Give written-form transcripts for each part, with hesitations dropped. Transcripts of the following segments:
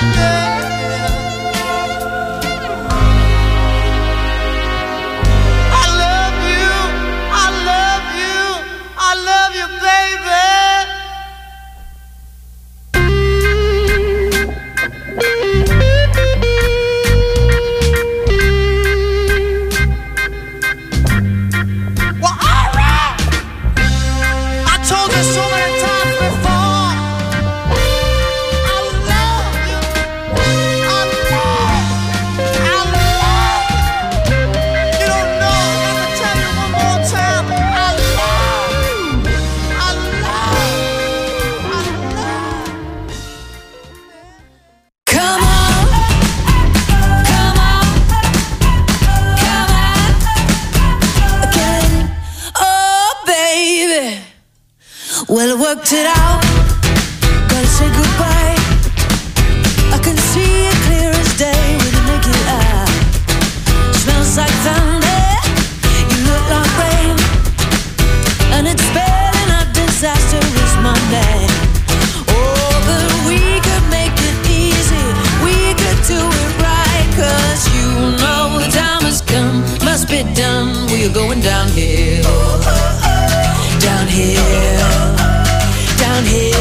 Well, I worked it out, gotta say goodbye. I can see it clear as day with a naked eye. Smells like thunder, you look like rain, and it's spelling out disastrous Monday. Oh, but we could make it easy, we could do it right, 'cause you know the time has come, must be done. We're going downhill, downhill, downhill.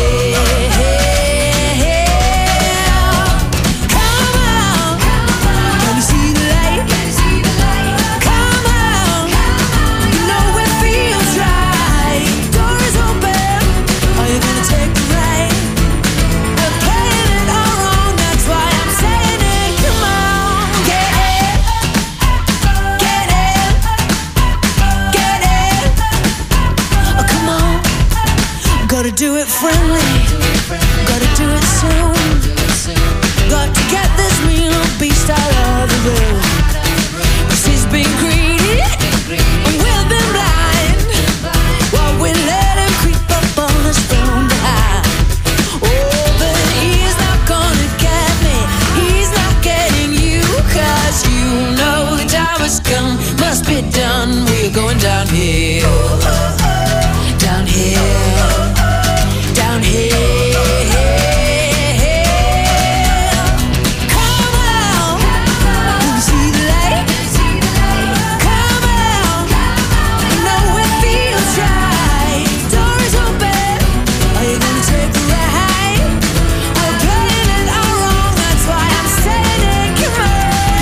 Come on, can you see the light? Come on, you know it feels right. Door is open, are you gonna take the ride? We're playing it all wrong, that's why I'm saying it. Come on, get in, get in, get in. Oh, come on, gotta do it friendly, gotta do it soon. Got to get this mean old beast out of the room. 'Cause he's been greedy and we've been blind, while we let him creep up on us from behind. Oh, but he's not gonna get me, he's not getting you, 'cause you know the time has come, must be done. We're going downhill, downhill, downhill. Come on, can you see the light? Come on, you know it feels right. Door is open, are you gonna take the ride? We're playing it all wrong, that's why I'm saying it. Come on.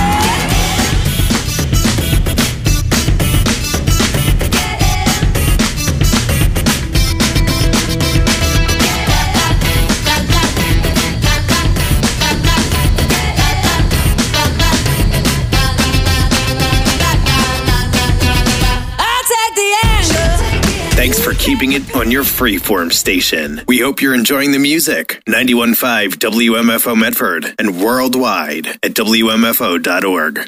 I'll take the anger. Thanks for keeping it on your freeform station. We hope you're enjoying the music. 91.5 WMFO Medford and worldwide at WMFO.org.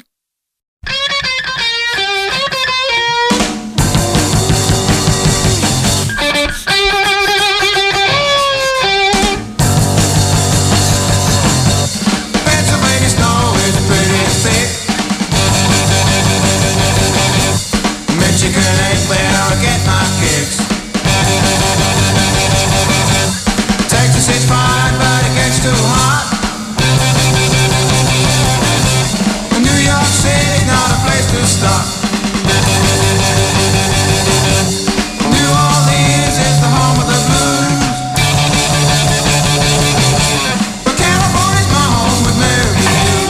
Pennsylvania snow is pretty thick. Michigan ain't where I get my kicks. Texas is fine, but it gets too hot. New York City's not a place to stop. New Orleans is the home of the blues, but California's my home with Mary Lou.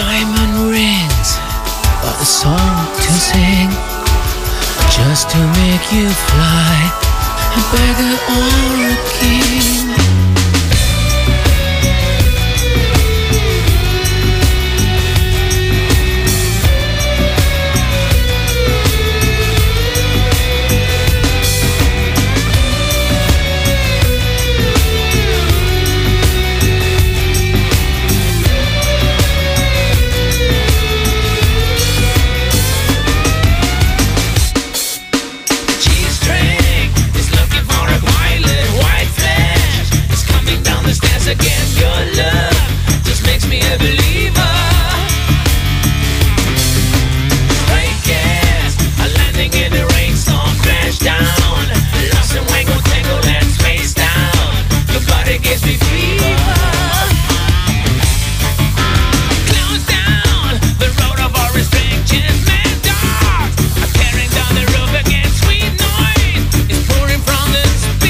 diamond rings are the song to sing, just to make you fly, a beggar or a king. Again, your love just makes me a believer. Straight gas, a landing in the rainstorm, crash down. Lost in wango, tangled and spaced out. Your body gives me fever. Close down the road of our restrictions, mad dogs are tearing down the roof again. Sweet noise is pouring from the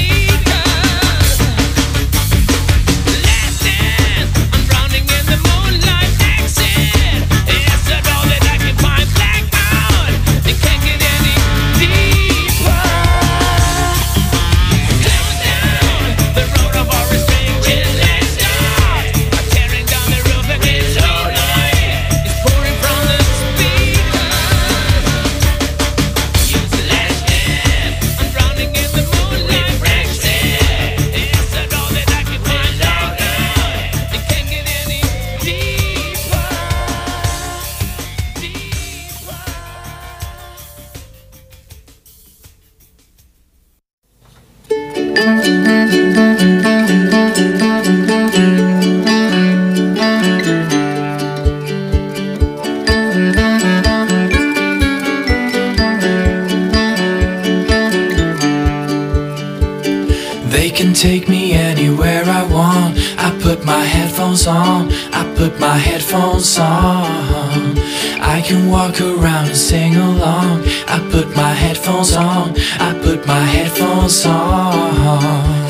take me anywhere I want. I put my headphones on, I put my headphones on. I can walk around and sing along. I put my headphones on, I put my headphones on.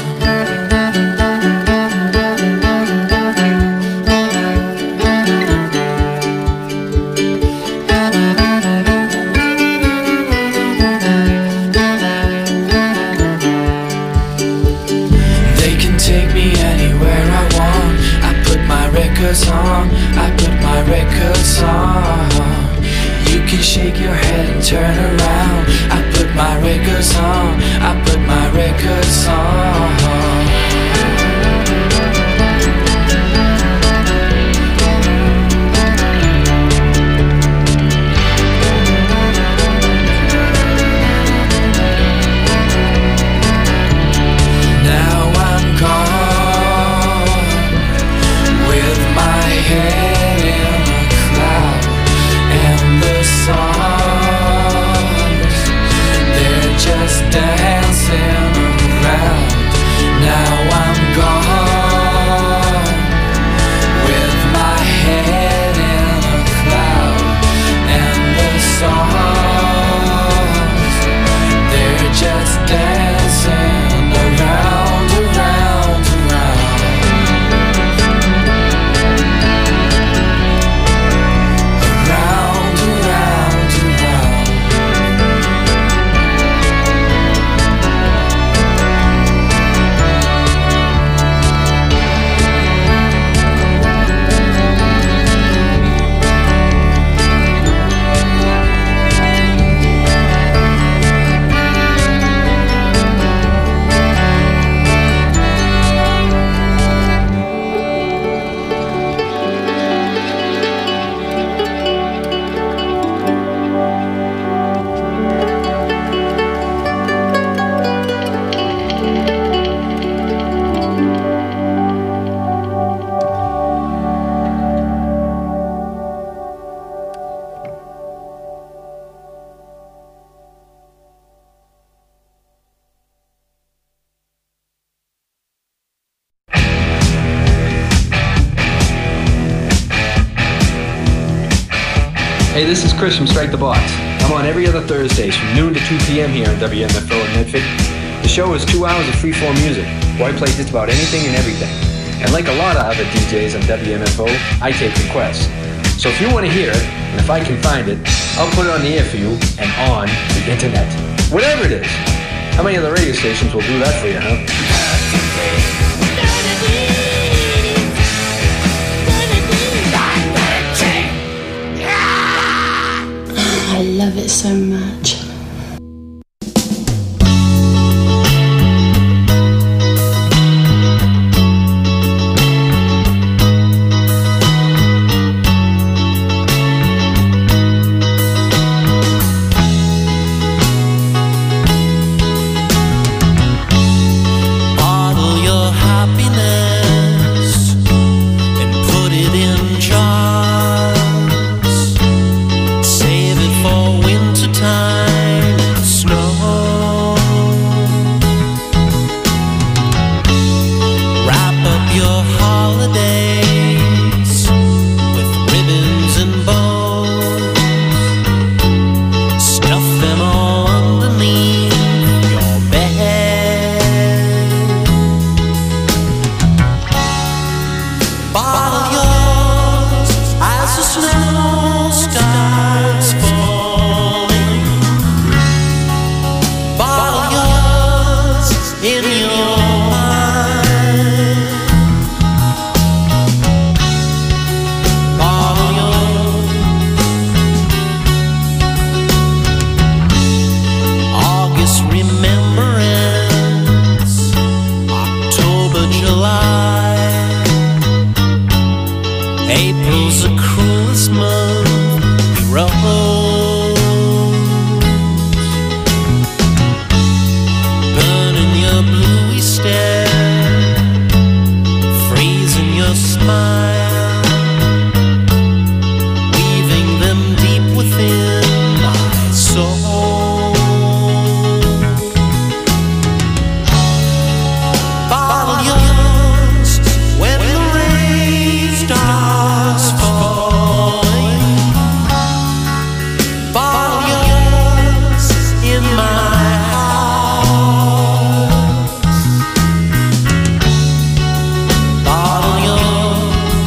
On, I put my records on. You can shake your head and turn around. I put my records on, I put my records on. Hey, this is Chris from Strike the Box. I'm on every other Thursdays from noon to 2 p.m. here on WMFO in Medford. The show is 2 hours of free-form music, where I play just about anything and everything. And like a lot of other DJs on WMFO, I take requests. So if you want to hear it, and if I can find it, I'll put it on the air for you and on the internet. Whatever it is. How many other radio stations will do that for you, huh? I love it so much. Bottle your happiness and put it in jars. Save it for wintertime and snow. Wrap up your holidays with ribbons and bows. Stuff them all underneath your bed. Bottle yours as the snow starts falling. Bottle yours in your mind. Bottle yours. August remembrance, October, July. April's the cruelest month we wrote. Burning your bluey stare, freezing your smile, weaving them deep within my soul. Bottle yours when the rain starts falling. Bottle yours in my heart. Bottle yours.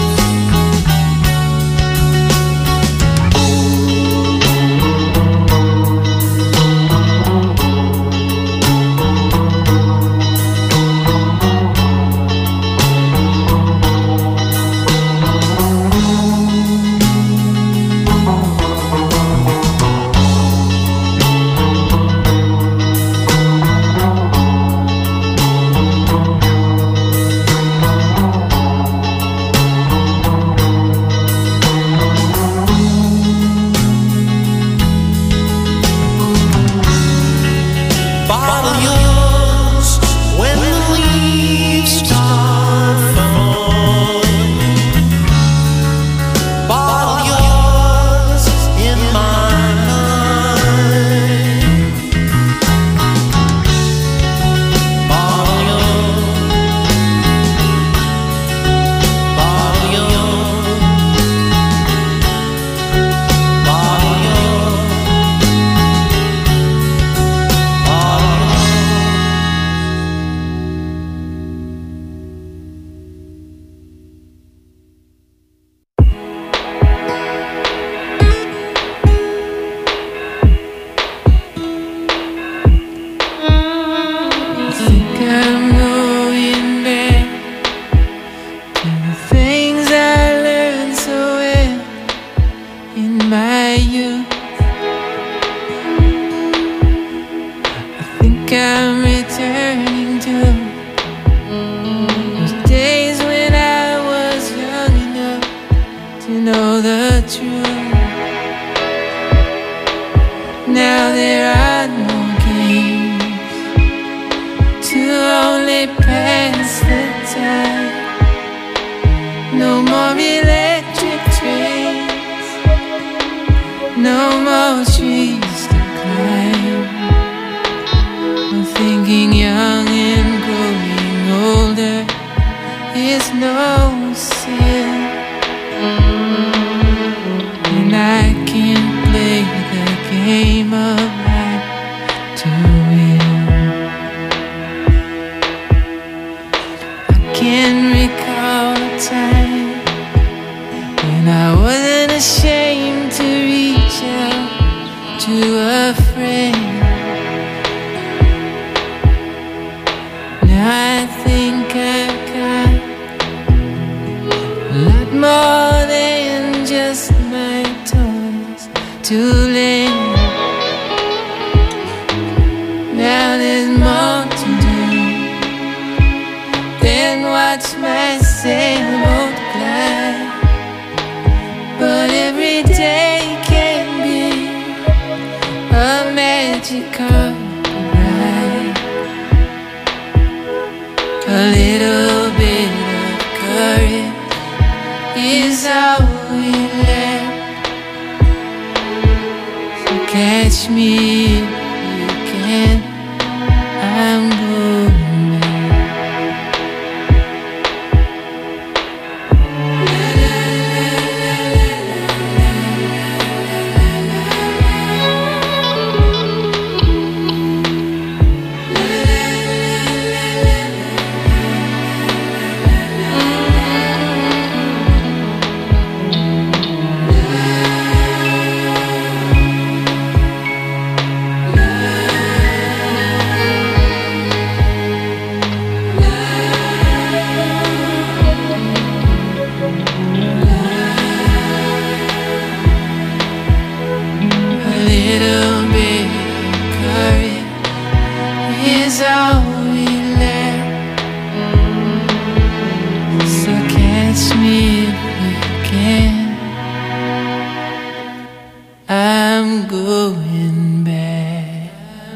Bottle yours when the leaves start falling. Bottle yours in my mind. Bottle yours. Bottle yours. Bottle yours. I'm going back to the things I learned so well in my youth. I think I'm returning to those days when I was young enough to know the truth. Now there are no games to only pass the time. No more electric trains, no more trees to climb. I'm thinking young and growing older is no sin, and I can't play the game of life to win. I can recall a time when I wasn't ashamed to reach out to a friend. Now I think I've got a lot more than just my toys to lend. Now there's more to do than watch my sailboat glide. But every day can be a magic carpet ride. A little bit of courage is all we lack. So catch me if you can. I'm going back. I'm going back.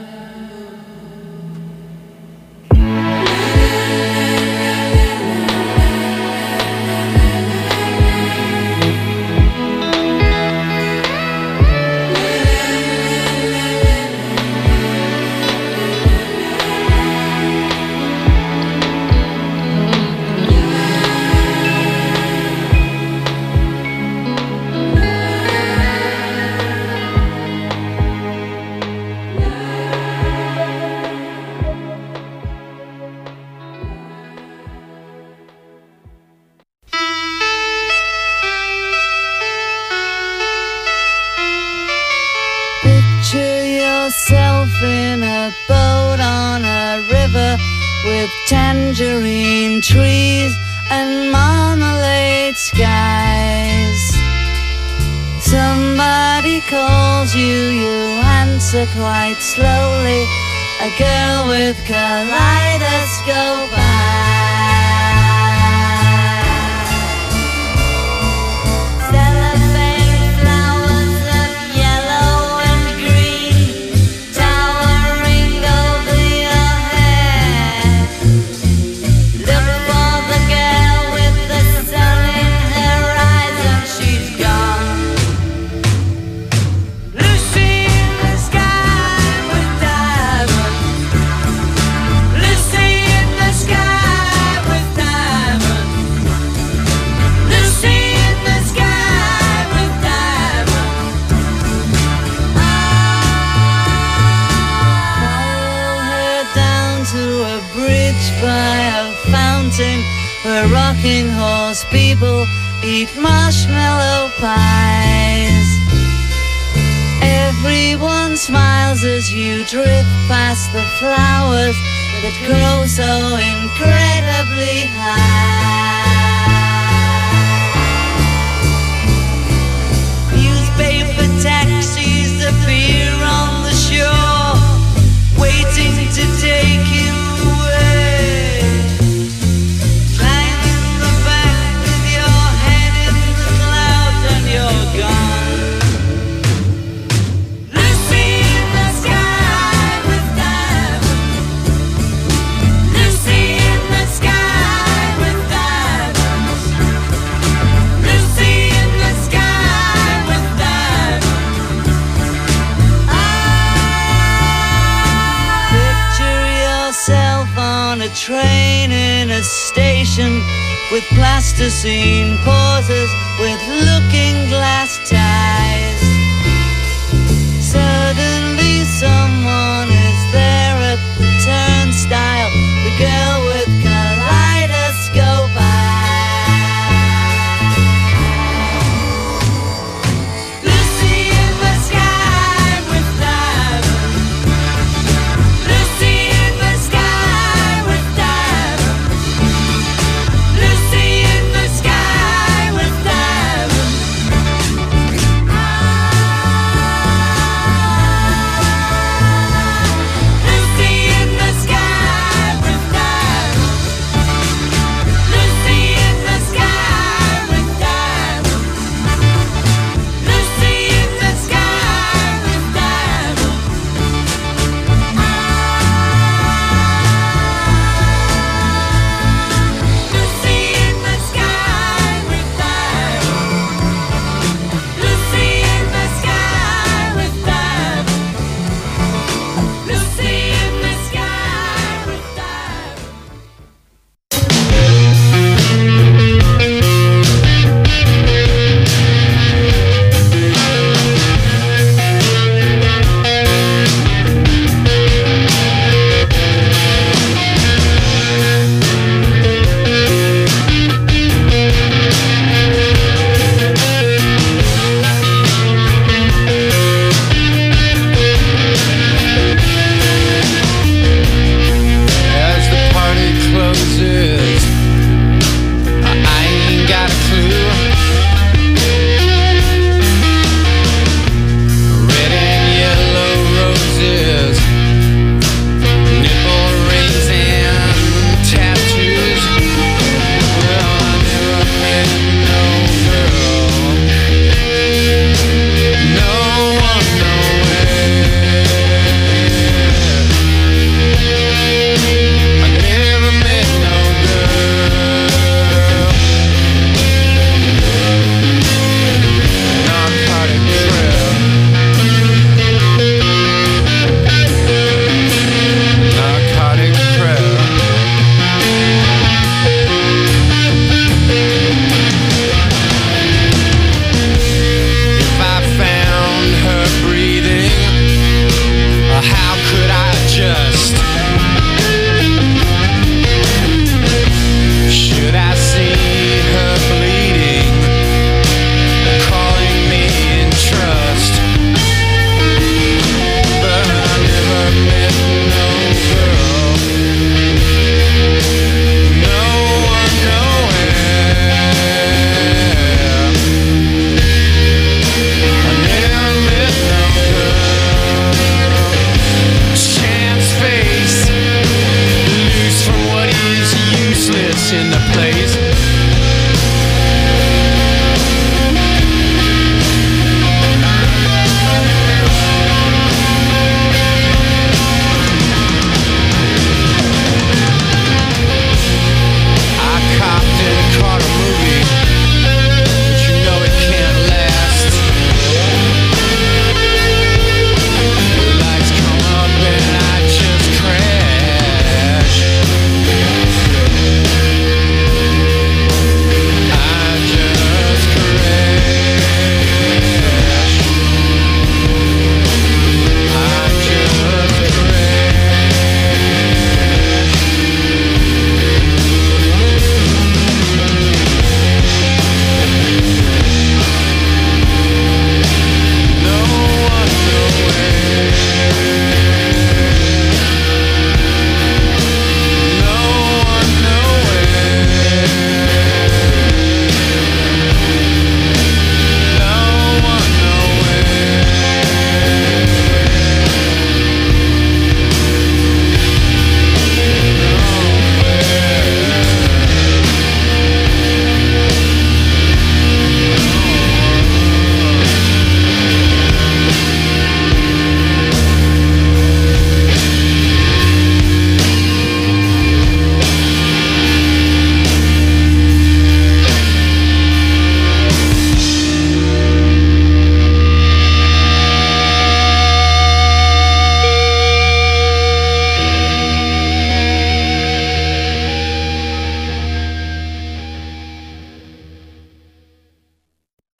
Picture yourself in a boat on a river with tangerine trees and marmalade skies. Somebody calls you, you answer quite slowly. A girl with kaleidoscope eyes. By a fountain where rocking horse people eat marshmallow pies. Everyone smiles as you drift past the flowers that grow so incredibly high. Newspaper taxis appear on the shore, waiting to take you away. A train in a station with plasticine pauses with looking glass ties. Suddenly someone is there at the turnstile, the girl with kaleidoscope eyes.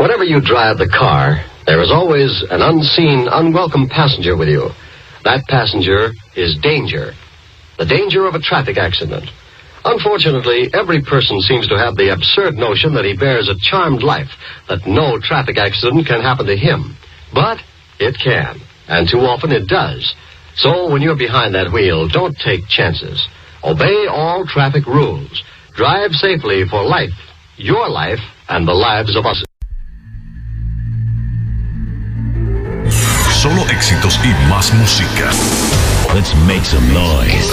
Whenever you drive the car, there is always an unseen, unwelcome passenger with you. That passenger is danger. The danger of a traffic accident. Unfortunately, every person seems to have the absurd notion that he bears a charmed life, that no traffic accident can happen to him. But it can, and too often it does. So when you're behind that wheel, don't take chances. Obey all traffic rules. Drive safely for life, your life, and the lives of us. Solo éxitos y más música. Let's make some noise.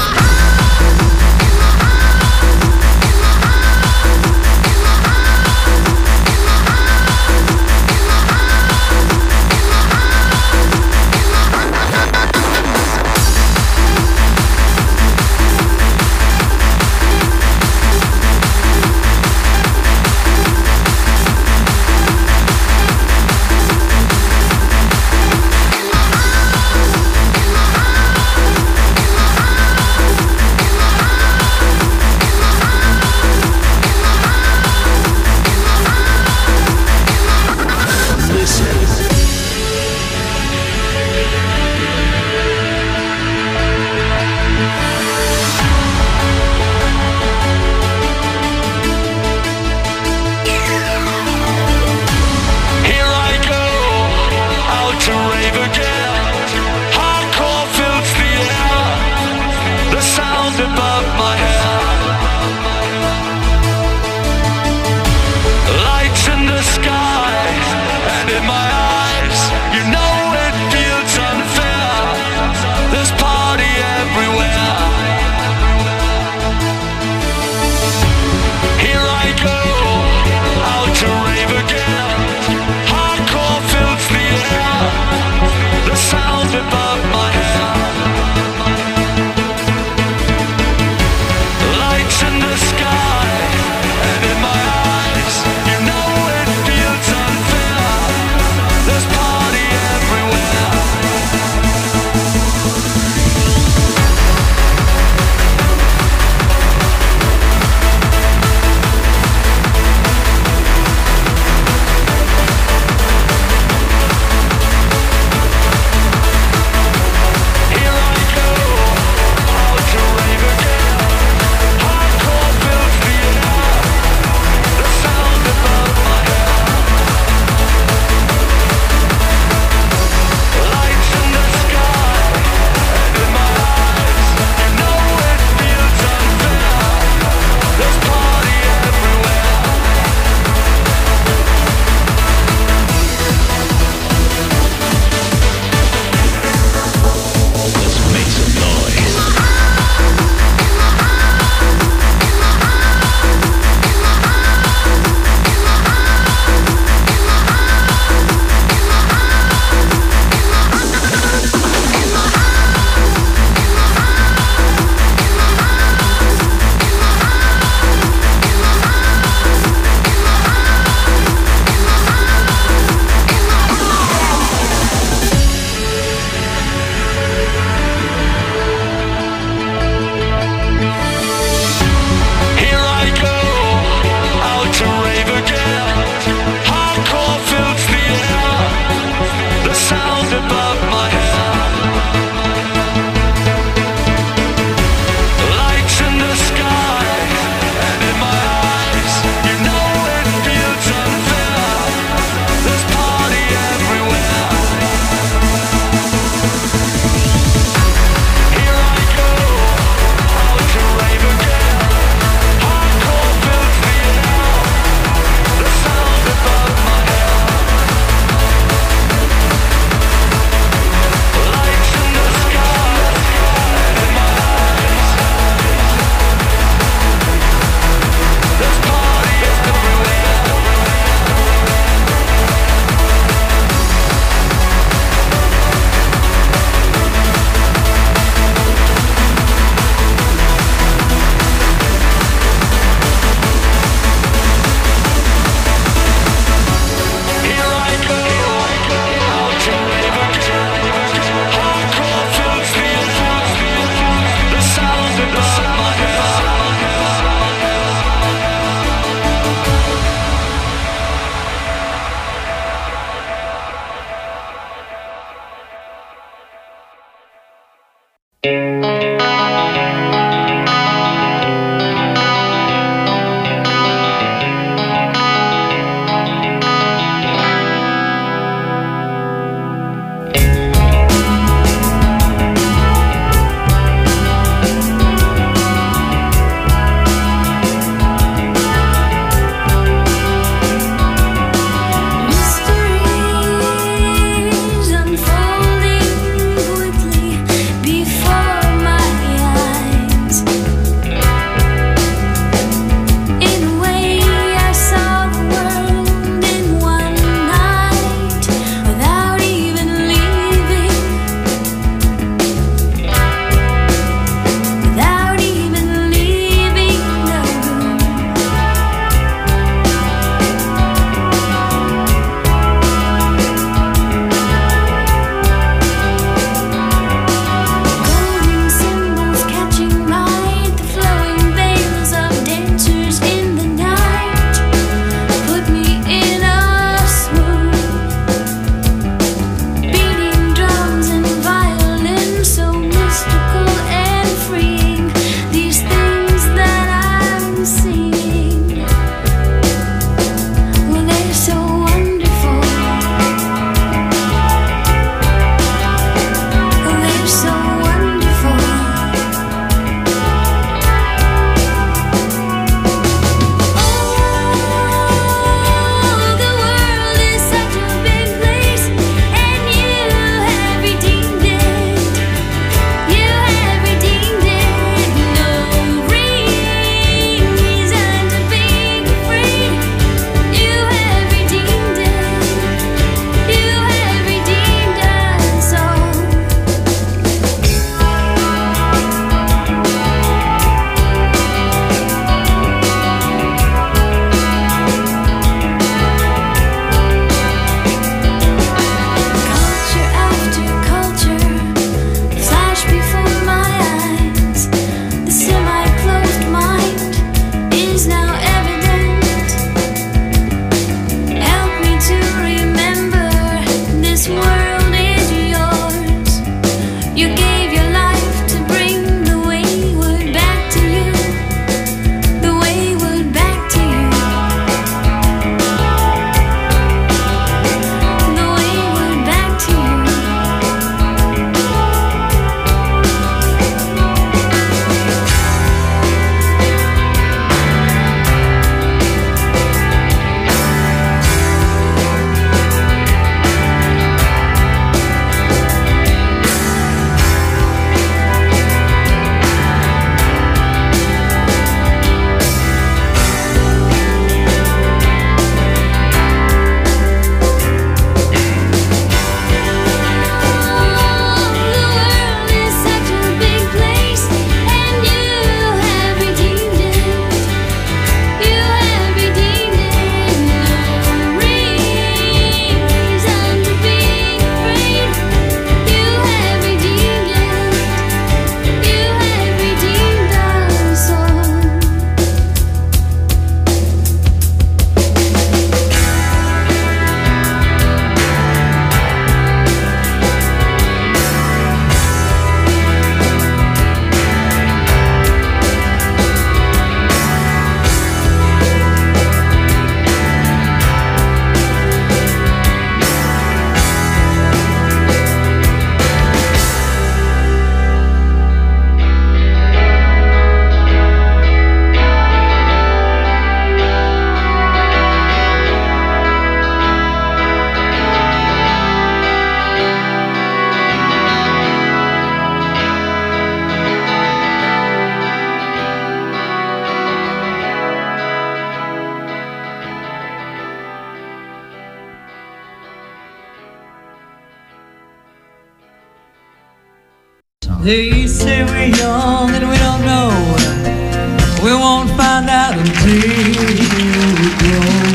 They say we're young and we don't know. We won't find out until we grow.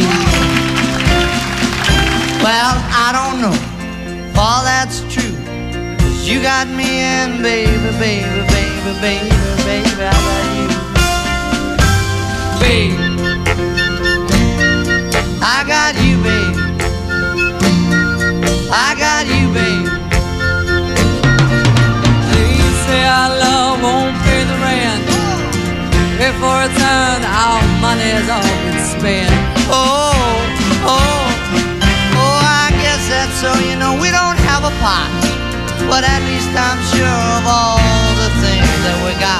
Well, I don't know if all that's true. 'Cause you got me and baby, baby, baby, baby, baby, I got you. Baby, I got you, baby. I got you, baby. They say our love won't pay the rent. Before it's earned, our money has all been spent. Oh, oh, oh, I guess that's so. You know, we don't have a pot, but at least I'm sure of all the things that we got.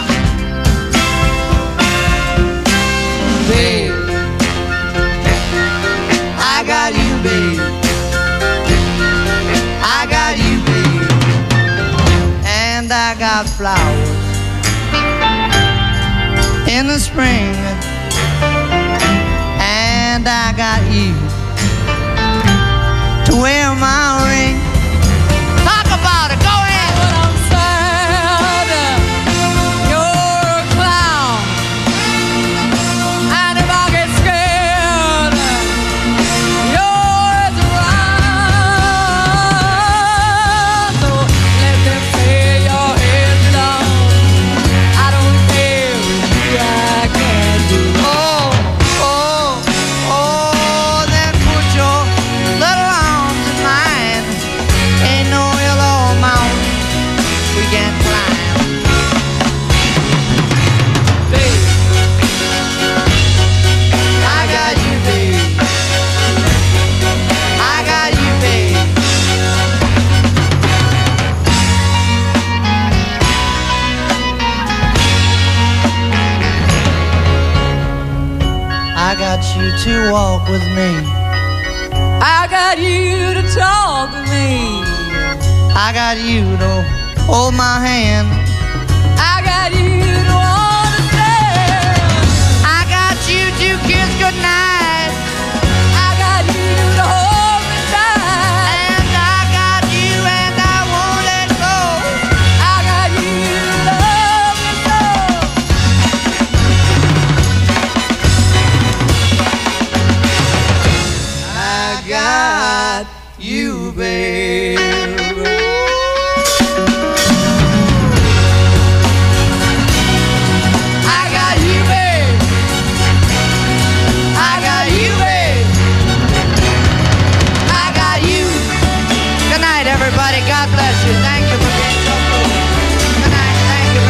Babe, I got you, babe. I got you, babe. And I got flowers in the spring. And I got you to wear my ring. Talk about it, go ahead. But I'm sad, you're a clown. And if I get scared, you're as around. So let them say your head's down. I don't care what I can do. Oh, oh, oh, then put your little arms in mine. Ain't no yellow mountain we can't climb. Babe, I got you, babe. I got you, babe. I got you to walk with me. I got you to talk with me. I got you to hold my hand. I got you to understand. I got you to kiss goodnight. I got you to hold me tight. And I got you and I won't let go. I got you to love me so. I got you, babe. I got you, babe. I got you, babe. I got you. Good night, everybody. God bless you. Thank you for being so cool. Good night. Thank you.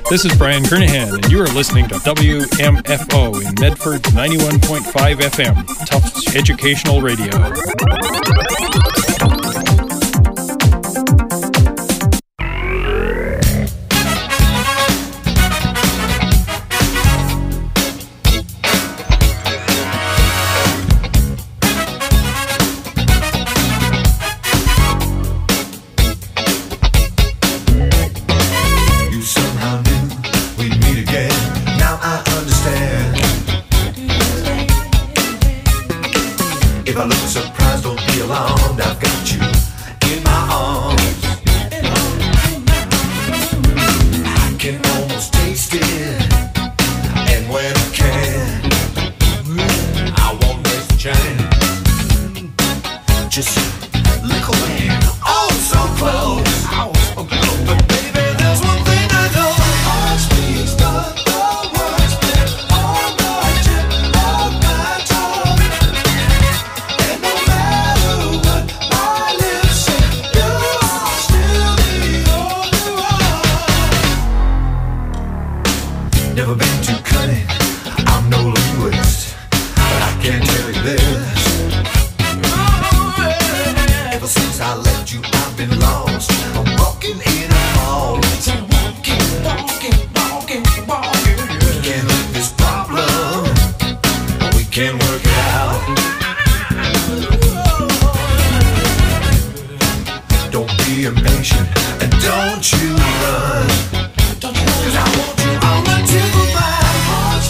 This is Brian Kernahan, and you are listening to WMFO in Medford's 91.5 FM, Tufts Educational Radio. Don't you run, 'cause I want you on my tip of my heart.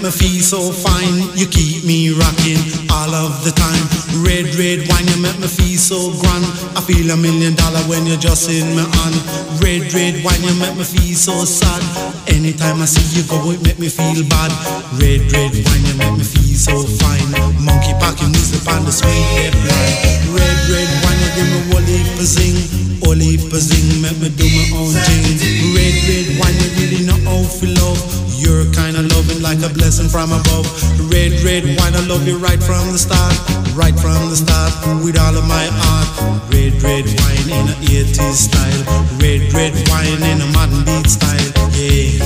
me feel so fine. You keep me rocking all of the time. Red, red wine, you make me feel so grand. I feel $1 million when you're just in my hand. Red, red wine, you make me feel so sad. Anytime I see you go, it make me feel bad. Red, red wine, you make me feel so fine. Monkey packing music on the sweet red line. Red, red wine, you give me whole heap of zing. Whole heap of zing, make me do my own thing. Red, red wine, you really know how to love. You're kind of loving like a blessing from above. Red, red wine, I love you right from the start. Right from the start, with all of my heart. Red, red wine in a 80s style. Red, red wine in a modern beat style. Yeah.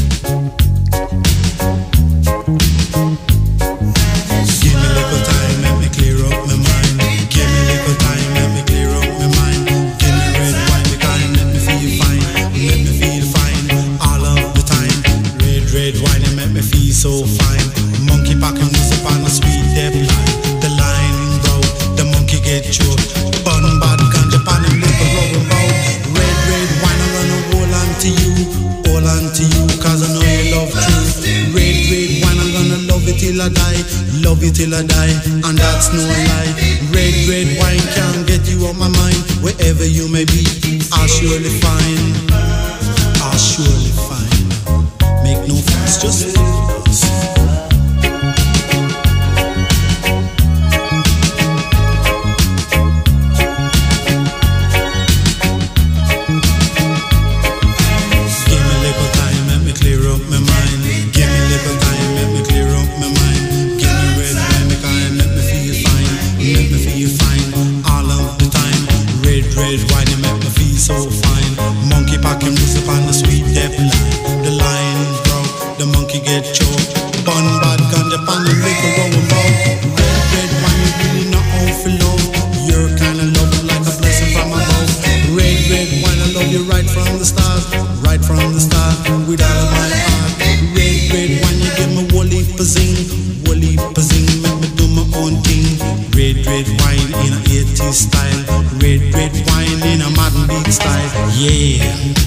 Give me a little time, let me clear up my mind. Give me a little time, let me clear up my mind. Give me red wine, the kind, let me feel fine. Let me feel fine all of the time. Red, red wine, it make me feel so fine. Monkey packing music on a sweet depth line. The line broke, the monkey get choked. Bun bad ganja pan and liquor rubber bout. Red, red wine, I'm gonna hold on to you. Hold on to you, cause I know you love truth. Red, red wine, I'm gonna love it till I die. Love you till I die, and that's no lie. Red, red wine can't get you off my mind. Wherever you may be, I'll surely find. I'll surely find. Make no fuss, just focus. So fine, monkey packing music on the sweet depth line. The line broke, the monkey get choked. Bun bad ganja pan and liquor rolling bout. Red, red wine, you really know how to love. You're kinda loving like a blessing from above. Red, red wine, I love you right from the start. Right from the start, with all of my heart. Red, red wine, you give me whole heap of zing. Whole heap of zing, make me do my own thing. Red, red wine in a 80s style. Red, red wine in a modern beat style. Yeah.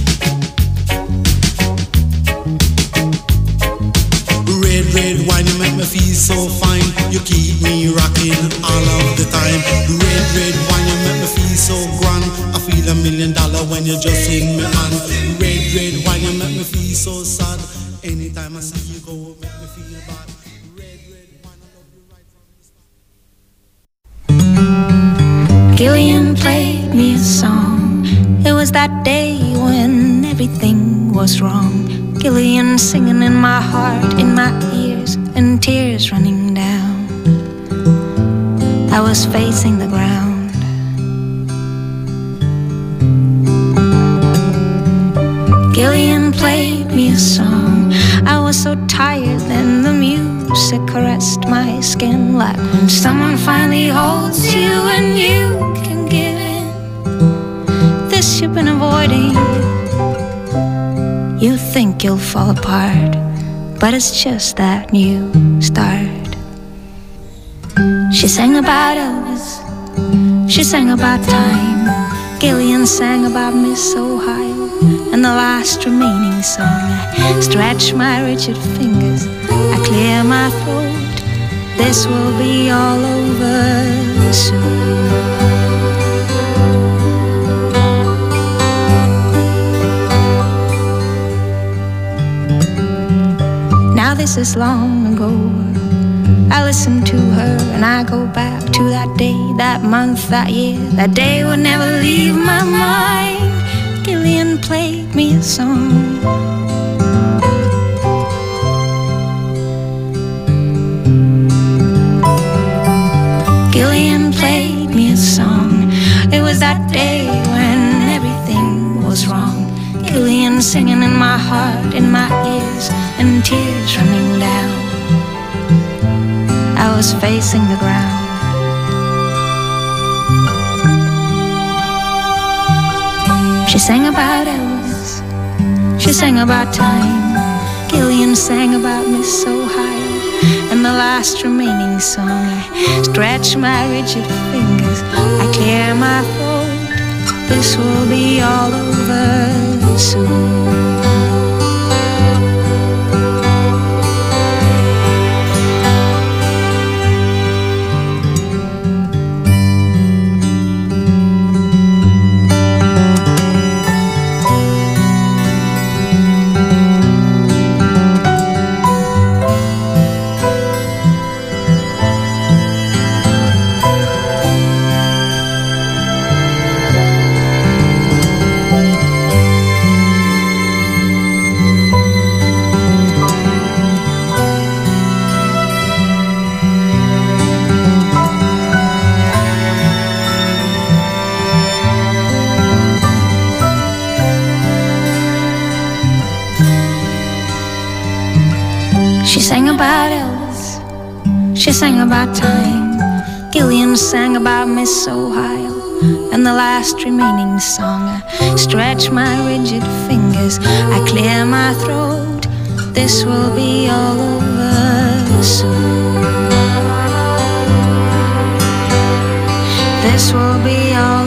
Red, red wine, you make me feel so fine. You keep me rocking all of the time. Red, red wine, you make me feel so grand. I feel $1 million when you're just in my hand. Red, red wine, you make me feel so sad. Anytime I see you go, it make me feel bad. Red, red wine, I love you right from the start. Gillian played me a song. It was that day when everything was wrong. Gillian singing in my heart, in my ears, and tears running down. I was facing the ground. Gillian played me a song. I was so tired then the music caressed my skin. Like when someone finally holds you and you can give in. This you've been avoiding. You think you'll fall apart, but it's just that new start. She sang about Elvis, she sang about time. Gillian sang about Miss Ohio and the last remaining song. I stretch my rigid fingers, I clear my throat. This will be all over soon. Now this is long ago. I listen to her and I go back to that day, that month, that year. That day would never leave my mind. Gillian played me a song. Gillian played me a song. It was that day when everything was wrong. Gillian singing in my heart, in my ears, and tears running down. I was facing the ground. She sang about Elvis, she sang about time. Gillian sang about Miss Ohio and the last remaining song. I stretch my rigid fingers, I clear my throat. This will be all over soon. She sang about Elvis, she sang about time. Gillian sang about Miss Ohio, and the last remaining song. I stretch my rigid fingers, I clear my throat. This will be all over soon. This will be all